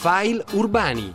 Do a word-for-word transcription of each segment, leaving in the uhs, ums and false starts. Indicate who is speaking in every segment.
Speaker 1: File Urbani.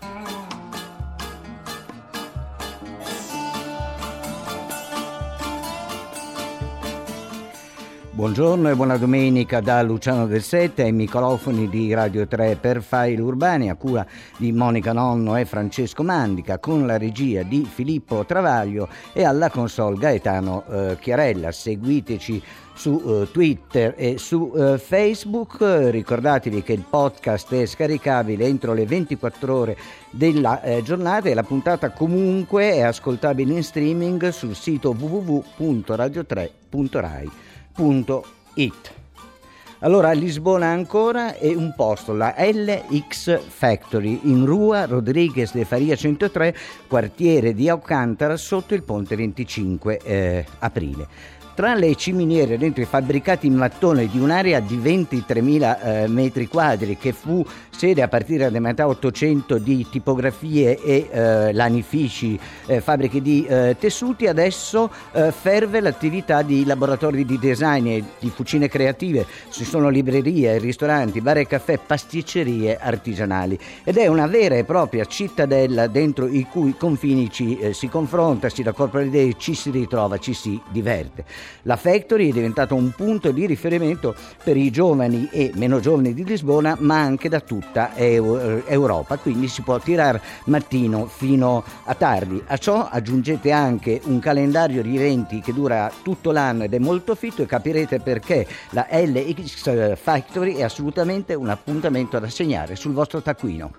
Speaker 2: Buongiorno e buona domenica da Luciano Del Sette ai microfoni di Radio tre per File Urbani, a cura di Monica Nonno e Francesco Mandica, con la regia di Filippo Travaglio e alla console Gaetano eh, Chiarella. Seguiteci su uh, Twitter e su uh, Facebook. Ricordatevi che il podcast è scaricabile entro le ventiquattro ore della eh, giornata e la puntata comunque è ascoltabile in streaming sul sito w w w punto radio tre punto rai punto it. Allora, a Lisbona ancora è un posto, la L X Factory, in Rua Rodrigues de Faria centotré, quartiere di Alcántara, sotto il ponte venticinque eh, aprile. Tra le ciminiere dentro i fabbricati in mattone di un'area di ventitremila eh, metri quadri, che fu sede a partire da metà Ottocento di tipografie e eh, lanifici, eh, fabbriche di eh, tessuti, adesso eh, ferve l'attività di laboratori di design e di cucine creative. Ci sono librerie, ristoranti, bar e caffè, pasticcerie artigianali, ed è una vera e propria cittadella dentro i cui confini ci eh, si confronta, si raccopia le idee, ci si ritrova, ci si diverte. La Factory è diventata un punto di riferimento per i giovani e meno giovani di Lisbona, ma anche da tutta Europa, quindi si può tirare mattino fino a tardi. A ciò aggiungete anche un calendario di eventi che dura tutto l'anno ed è molto fitto, e capirete perché la L X Factory è assolutamente un appuntamento da segnare sul vostro taccuino.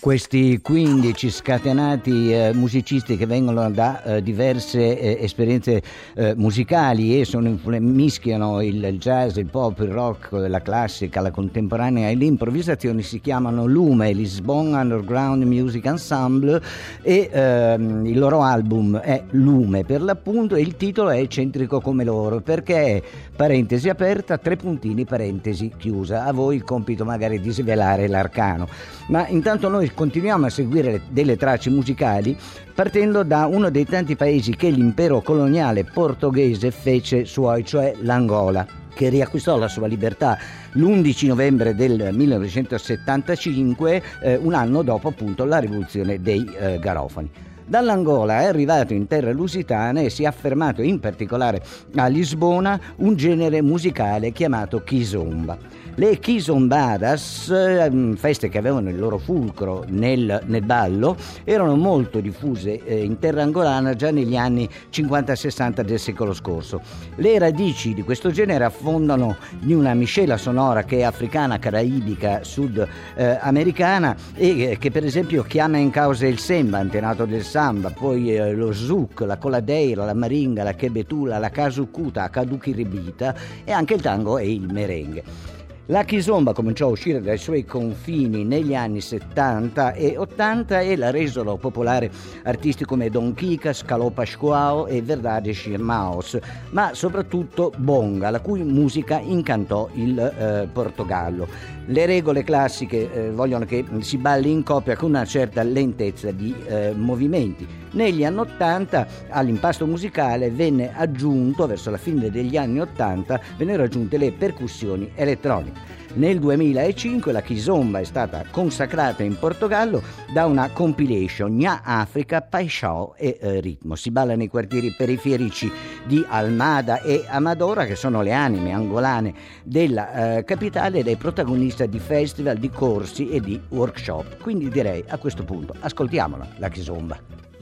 Speaker 2: Questi quindici scatenati eh, musicisti che vengono da eh, diverse eh, esperienze eh, musicali e sono influ- mischiano il, il jazz, il pop, il rock, la classica, la contemporanea e l'improvvisazione, si chiamano Lume, Lisbon Underground Music Ensemble, e ehm, il loro album è Lume per l'appunto, e il titolo è eccentrico come loro, perché è parentesi aperta, tre puntini, parentesi chiusa. A voi il compito magari di svelare l'arcano, ma intanto noi continuiamo a seguire delle tracce musicali partendo da uno dei tanti paesi che l'impero coloniale portoghese fece suoi, cioè l'Angola, che riacquistò la sua libertà l'undici novembre del millenovecentosettantacinque, eh, un anno dopo appunto la rivoluzione dei eh, garofani. Dall'Angola è arrivato in terre lusitane e si è affermato in particolare a Lisbona un genere musicale chiamato kizomba. Le kizombadas, feste che avevano il loro fulcro nel, nel ballo, erano molto diffuse eh, in terra angolana già negli anni cinquanta sessanta del secolo scorso. Le radici di questo genere affondano in una miscela sonora che è africana, caraibica, sudamericana eh, e che per esempio chiama in causa il semba, antenato del samba, poi eh, lo zouk, la coladeira, la maringa, la kebetula, la kasukuta, la kadukiribita e anche il tango e il merengue. La kizomba cominciò a uscire dai suoi confini negli anni settanta e ottanta e la resero popolare artisti come Don Kika, Scalò Pascoal e Verdade Maos, ma soprattutto Bonga, la cui musica incantò il eh, Portogallo. Le regole classiche eh, vogliono che si balli in coppia con una certa lentezza di eh, movimenti. Negli anni ottanta all'impasto musicale venne aggiunto, verso la fine degli anni ottanta, vennero aggiunte le percussioni elettroniche. Nel duemilacinque la kizomba è stata consacrata in Portogallo da una compilation Nha Africa, Paixão e eh, Ritmo. Si balla nei quartieri periferici di Almada e Amadora, che sono le anime angolane della eh, capitale, ed è protagonista di festival, di corsi e di workshop. Quindi direi a questo punto ascoltiamola, la kizomba.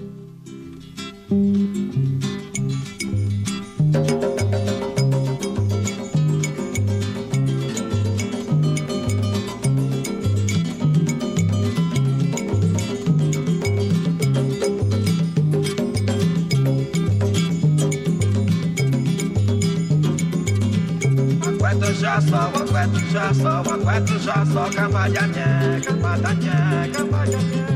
Speaker 1: Já só, aguento já só, aguento já só, camalhanhé, camalhanhé, camalhanhé.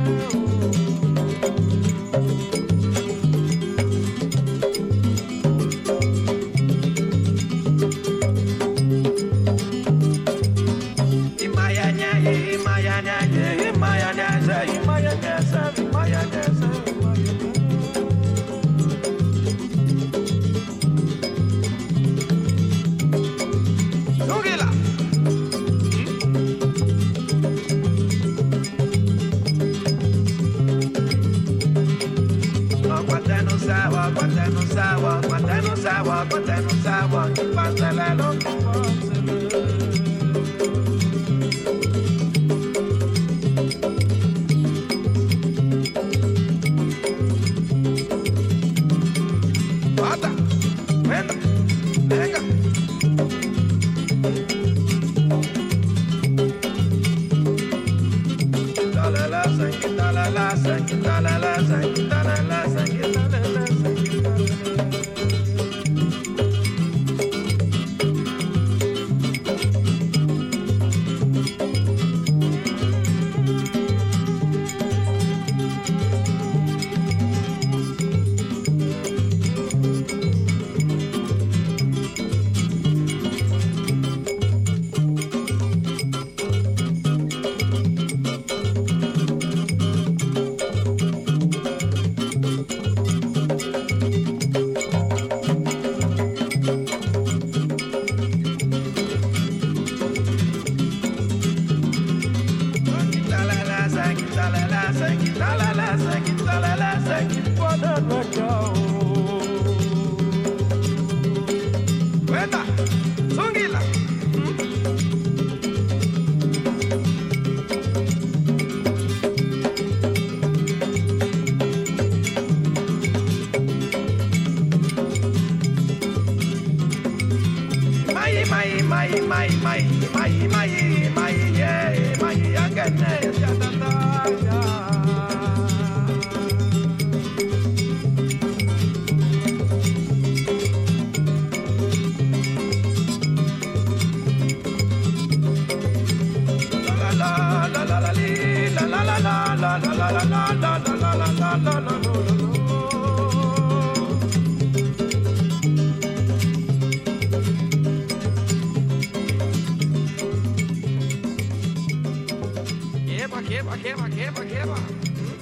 Speaker 1: Imayanhé, imayanhé, imayanhé, imayanhé, imayanhé. Quando não sawa, quando não sawa, quando não sawa, que passa lá no bota, venga, venga. Dale la sangue, dale la sangue, dale la sangue, dale la sangue, dale la sangue. mai mai mai mai mai mai angane ya che va, che va, che va, che va.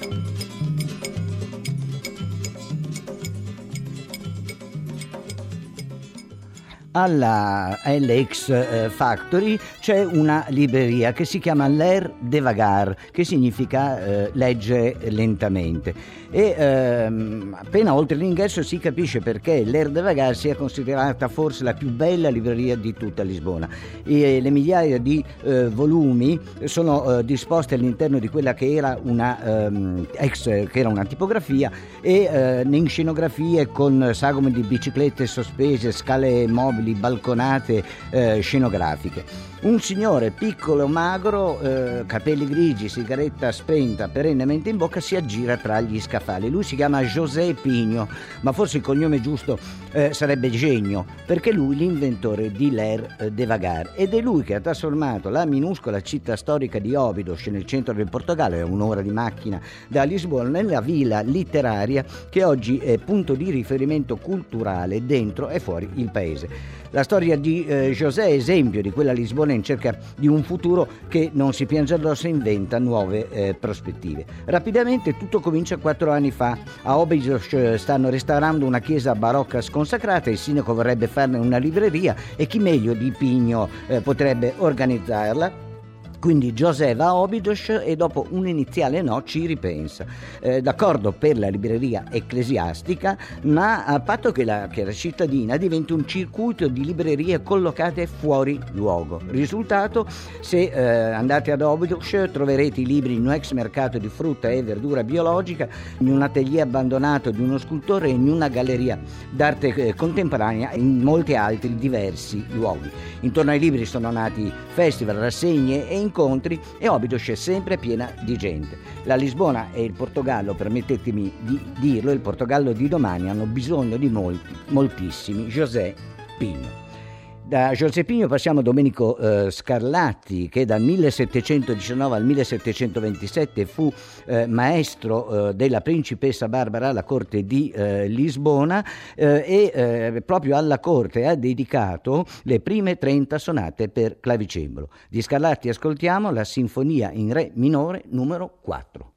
Speaker 2: Alla L X Factory c'è una libreria che si chiama L'Air de Vagar, che significa eh, leggere lentamente. E ehm, appena oltre l'ingresso si capisce perché L'Air de Vagar sia considerata forse la più bella libreria di tutta Lisbona. E le migliaia di eh, volumi sono eh, disposti all'interno di quella che era una ehm, ex che era una tipografia e eh, in scenografie con sagome di biciclette sospese, scale mobili, balconate eh, scenografiche. Un signore piccolo, magro, eh, capelli grigi, sigaretta spenta perennemente in bocca, si aggira tra gli scaffali. Lui si chiama José Pinho, ma forse il cognome giusto eh, sarebbe Genio, perché lui è l'inventore di L'Air de Vagar ed è lui che ha trasformato la minuscola città storica di Óbidos, nel centro del Portogallo, è un'ora di macchina da Lisbona, nella villa letteraria che oggi è punto di riferimento culturale dentro e fuori il paese. La storia di eh, José è esempio di quella Lisbona in cerca di un futuro che non si piange addosso e inventa nuove eh, prospettive. Rapidamente tutto comincia quattro anni fa. A Óbidos stanno restaurando una chiesa barocca sconsacrata, il sindaco vorrebbe farne una libreria e chi meglio di Pinho eh, potrebbe organizzarla. Quindi José va a Óbidos e dopo un iniziale no ci ripensa. Eh, d'accordo per la libreria ecclesiastica, ma a patto che la, che la cittadina diventi un circuito di librerie collocate fuori luogo. Risultato, se eh, andate ad Óbidos troverete i libri in un ex mercato di frutta e verdura biologica, in un atelier abbandonato di uno scultore e in una galleria d'arte eh, contemporanea e in molti altri diversi luoghi. Intorno ai libri sono nati festival, rassegne e incontri e Óbidos è sempre piena di gente. La Lisbona e il Portogallo, permettetemi di dirlo, il Portogallo di domani hanno bisogno di molti, moltissimi José Pinho. Da José Pinho passiamo a Domenico eh, Scarlatti, che dal millesettecentodiciannove al millesettecentoventisette fu eh, maestro eh, della principessa Barbara alla corte di eh, Lisbona eh, e eh, proprio alla corte ha dedicato le prime trenta sonate per clavicembalo. Di Scarlatti ascoltiamo la sinfonia in re minore numero quattro.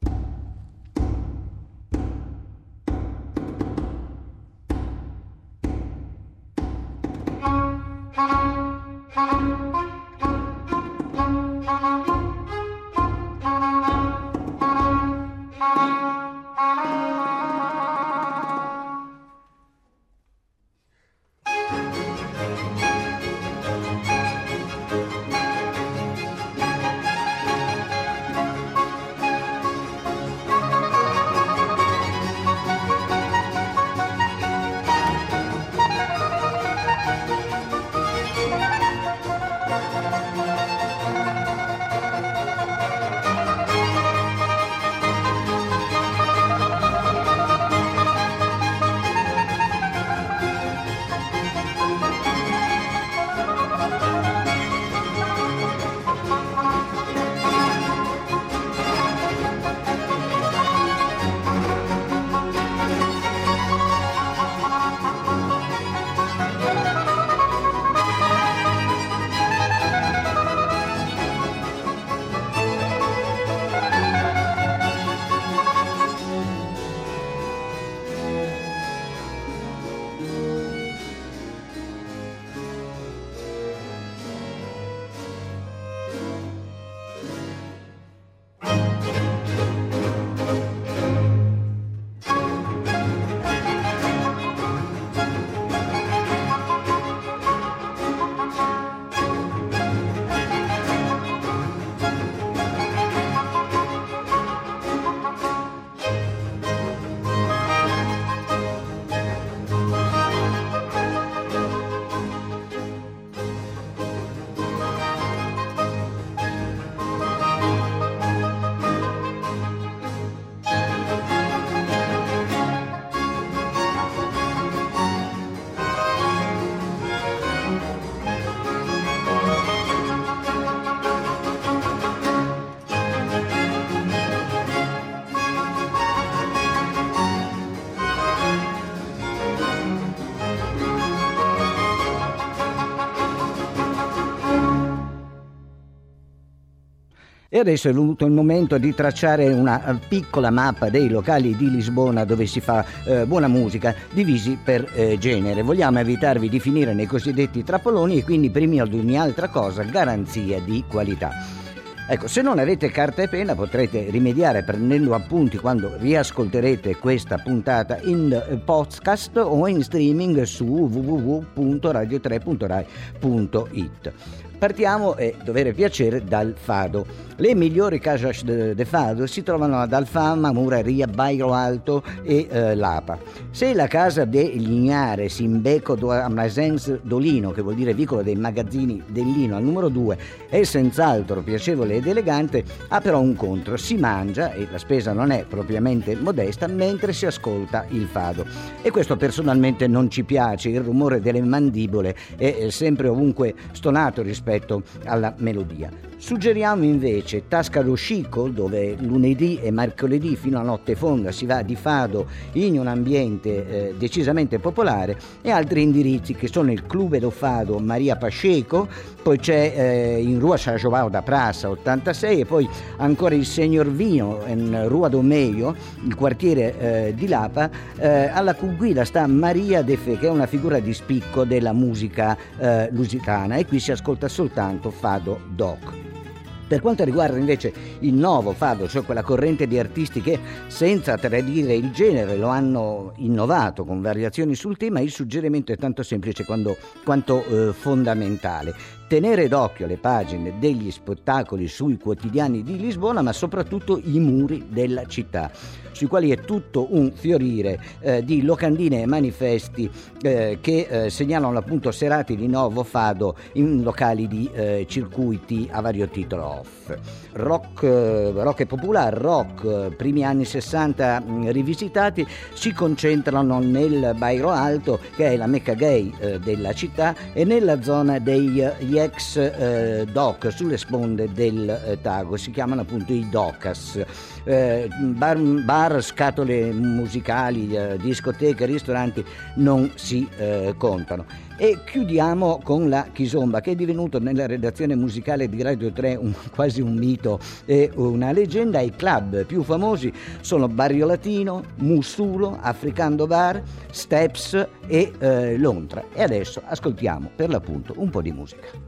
Speaker 2: E adesso è venuto il momento di tracciare una piccola mappa dei locali di Lisbona dove si fa eh, buona musica, divisi per eh, genere. Vogliamo evitarvi di finire nei cosiddetti trappoloni e quindi prima di ogni altra cosa garanzia di qualità. Ecco, se non avete carta e penna potrete rimediare prendendo appunti quando riascolterete questa puntata in podcast o in streaming su w w w punto radio tre punto rai punto it. Partiamo, e dovere piacere, dal fado. Le migliori casas de, de fado si trovano ad Alfama, Muraria, Bairro Alto e eh, Lapa. Se la casa de Lignare, Simbeco do Armazens d'Olino, che vuol dire vicolo dei magazzini del Lino, al numero due, è senz'altro piacevole ed elegante, ha però un contro: si mangia, e la spesa non è propriamente modesta, mentre si ascolta il fado. E questo personalmente non ci piace, il rumore delle mandibole è sempre ovunque stonato rispetto alla melodia. Suggeriamo invece Tasca do Chico, dove lunedì e mercoledì fino a notte fonda si va di fado in un ambiente eh, decisamente popolare, e altri indirizzi che sono il Clube do Fado Maria Pacheco, poi c'è eh, in Rua São João da Praça ottantasei, e poi ancora il Signor Vino in Rua do Meio, il quartiere eh, di Lapa, eh, alla cui guida sta Maria De Fe, che è una figura di spicco della musica eh, lusitana, e qui si ascolta soltanto fado doc. Per quanto riguarda invece il nuovo fado, cioè quella corrente di artisti che senza tradire il genere lo hanno innovato con variazioni sul tema, il suggerimento è tanto semplice quando, quanto eh, fondamentale: tenere d'occhio le pagine degli spettacoli sui quotidiani di Lisbona, ma soprattutto i muri della città, sui quali è tutto un fiorire eh, di locandine e manifesti eh, che eh, segnalano appunto serate di nuovo fado in locali di eh, circuiti a vario titolo off. Rock, eh, rock e popolare, rock, eh, primi anni sessanta mh, rivisitati, si concentrano nel Bairro Alto, che è la mecca gay eh, della città, e nella zona degli ex eh, doc sulle sponde del eh, Tago, si chiamano appunto i docas. Eh, bar, bar, scatole musicali, eh, discoteche, ristoranti non si eh, contano. E chiudiamo con la Kizomba, che è divenuto nella redazione musicale di Radio tre un, quasi un mito e una leggenda. I club più famosi sono Barrio Latino, Mussulo, Africando Bar, Steps e eh, Lontra. E adesso ascoltiamo per l'appunto un po' di musica.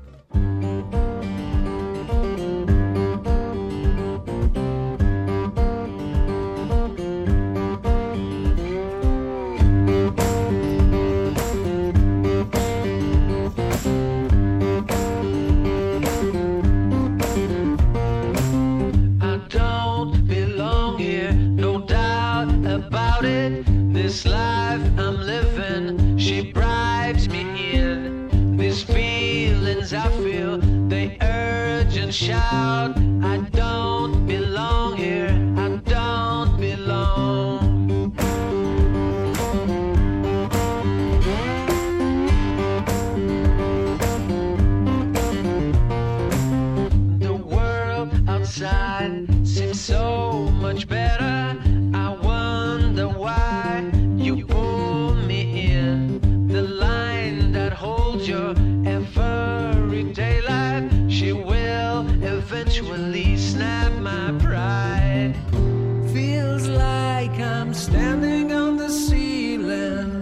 Speaker 3: This life I'm living, she bribes me in. These feelings I feel, they urge and shout, I don't belong here, I don't belong. The world outside seems so much better. I wonder why you pull me in. The line that holds your everyday life, she will eventually snap my pride. Feels like I'm standing on the ceiling.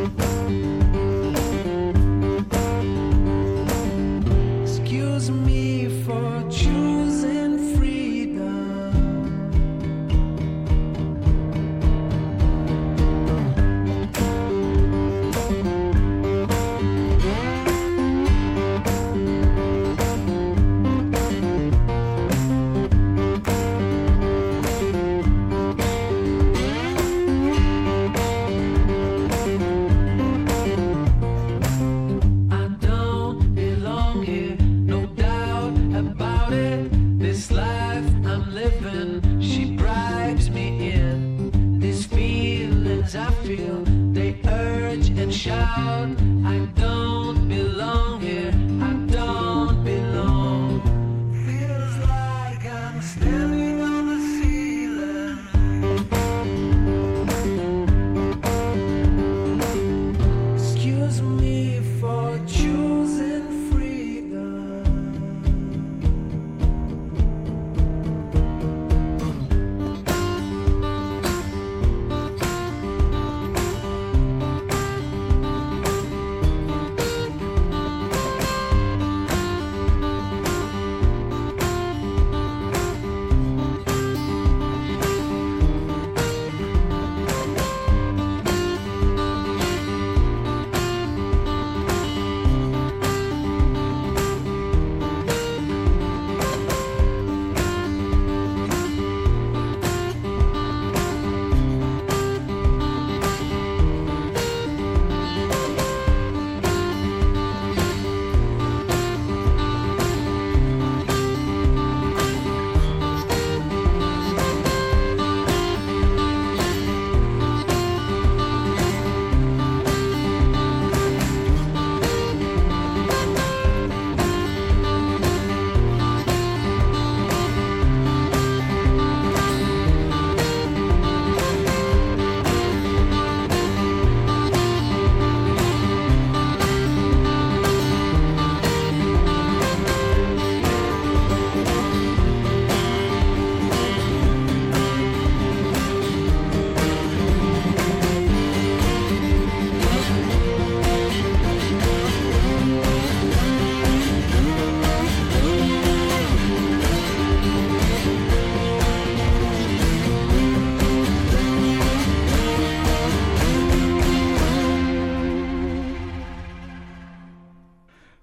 Speaker 3: Excuse me for choosing freedom. Shout, I don't belong here, I don't belong. Feels like I'm standing on the ceiling. Excuse me for choosing freedom.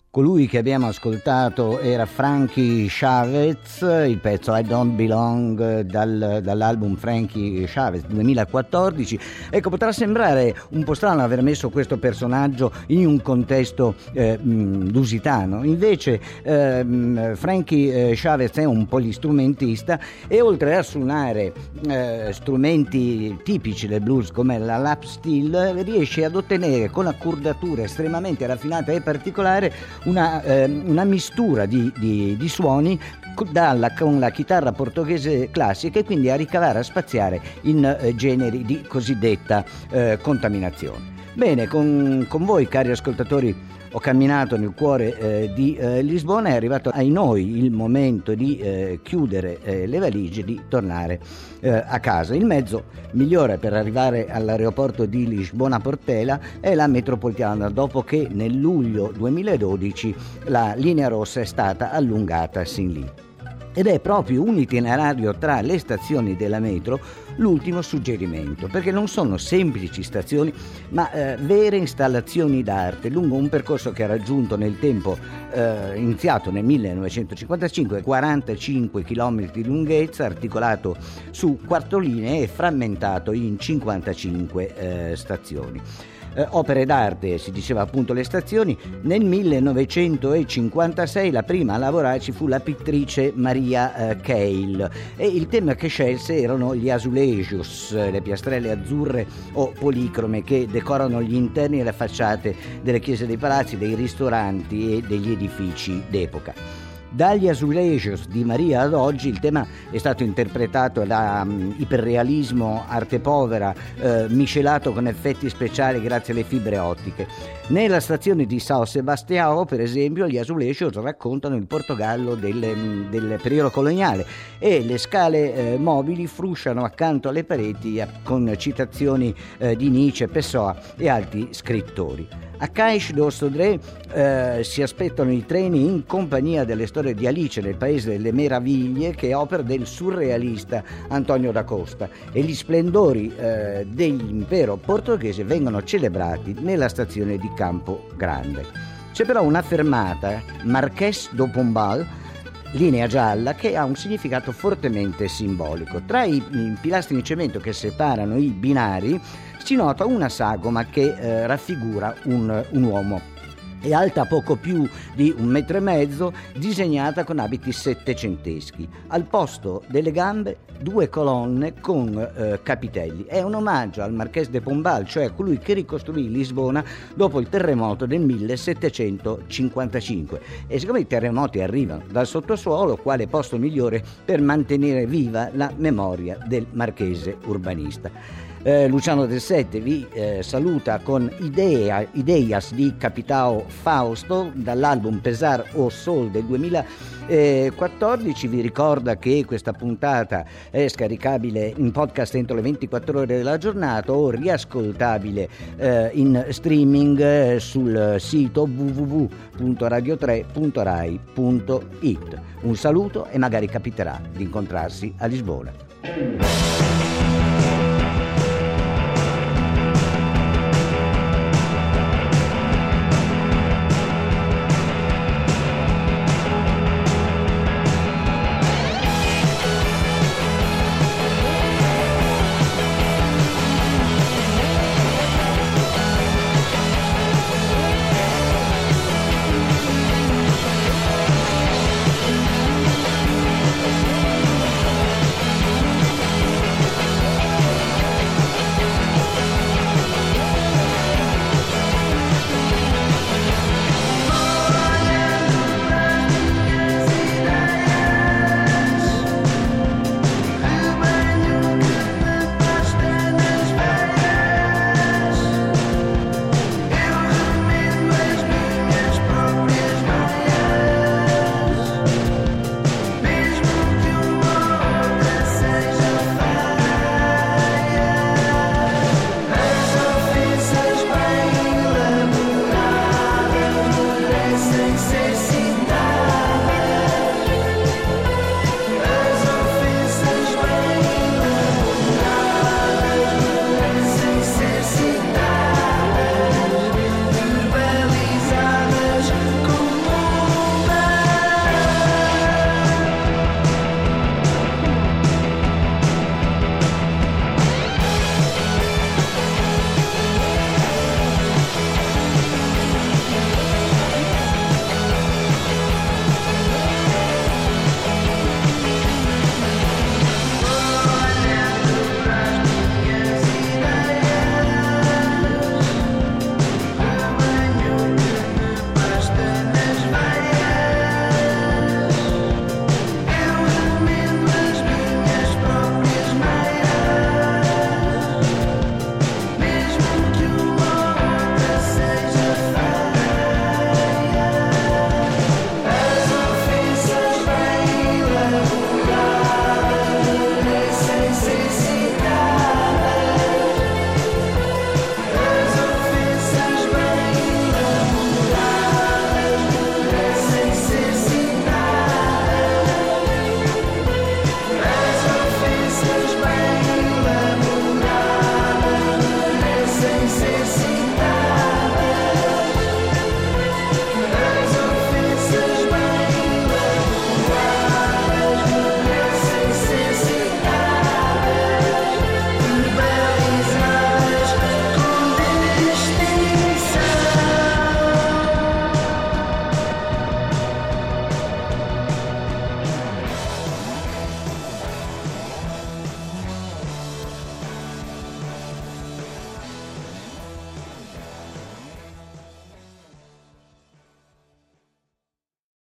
Speaker 2: Colui che abbiamo ascoltato era Frankie Chavez, il pezzo I Don't Belong dal, dall'album Frankie Chavez duemilaquattordici. Ecco, potrà sembrare un po' strano aver messo questo personaggio in un contesto eh, lusitano, invece eh, Frankie Chavez è un polistrumentista e oltre a suonare eh, strumenti tipici del blues come la lap steel, riesce ad ottenere con accordature estremamente raffinate e particolari Una, eh, una mistura di, di, di suoni dalla, con la chitarra portoghese classica e quindi a ricavare, a spaziare in eh, generi di cosiddetta eh, contaminazione. Bene, con, con voi cari ascoltatori ho camminato nel cuore eh, di eh, Lisbona, è arrivato ai noi il momento di eh, chiudere eh, le valigie, di tornare eh, a casa. Il mezzo migliore per arrivare all'aeroporto di Lisbona Portela è la metropolitana, dopo che nel luglio duemiladodici la linea rossa è stata allungata sin lì. Ed è proprio un itinerario tra le stazioni della metro l'ultimo suggerimento, perché non sono semplici stazioni, ma eh, vere installazioni d'arte lungo un percorso che ha raggiunto nel tempo, eh, iniziato nel millenovecentocinquantacinque, quarantacinque chilometri di lunghezza, articolato su quattro linee e frammentato in cinquantacinque eh, stazioni. Eh, opere d'arte, si diceva appunto le stazioni. Nel millenovecentocinquantasei la prima a lavorarci fu la pittrice Maria eh, Keil e il tema che scelse erano gli azulejos, le piastrelle azzurre o policrome che decorano gli interni e le facciate delle chiese, dei palazzi, dei ristoranti e degli edifici d'epoca. Dagli azulejos di Maria ad oggi il tema è stato interpretato da um, iperrealismo, arte povera, eh, miscelato con effetti speciali grazie alle fibre ottiche. Nella stazione di São Sebastião, per esempio, gli azulejos raccontano il Portogallo del, del periodo coloniale e le scale eh, mobili frusciano accanto alle pareti eh, con citazioni eh, di Nietzsche, Pessoa e altri scrittori. A Cais do Sodré eh, si aspettano i treni in compagnia delle storie di Alice nel Paese delle Meraviglie, che è opera del surrealista Antonio da Costa, e gli splendori eh, dell'impero portoghese vengono celebrati nella stazione di Campo Grande. C'è però una fermata, Marquês do Pombal, linea gialla, che ha un significato fortemente simbolico. Tra i, i pilastri in cemento che separano i binari si nota una sagoma che eh, raffigura un, un uomo. È alta poco più di un metro e mezzo, disegnata con abiti settecenteschi. Al posto delle gambe due colonne con eh, capitelli. È un omaggio al Marquês de Pombal, cioè colui che ricostruì Lisbona dopo il terremoto del millesettecentocinquantacinque. E siccome i terremoti arrivano dal sottosuolo, quale posto migliore per mantenere viva la memoria del marchese urbanista? Eh, Luciano Del Sette vi eh, saluta con Idea, Ideias di Capitao Fausto dall'album Pesar o Sol del duemilaquattordici. Vi ricorda che questa puntata è scaricabile in podcast entro le ventiquattro ore della giornata o riascoltabile eh, in streaming eh, sul sito w w w punto radio tre punto rai punto it. Un saluto e magari capiterà di incontrarsi a Lisbona.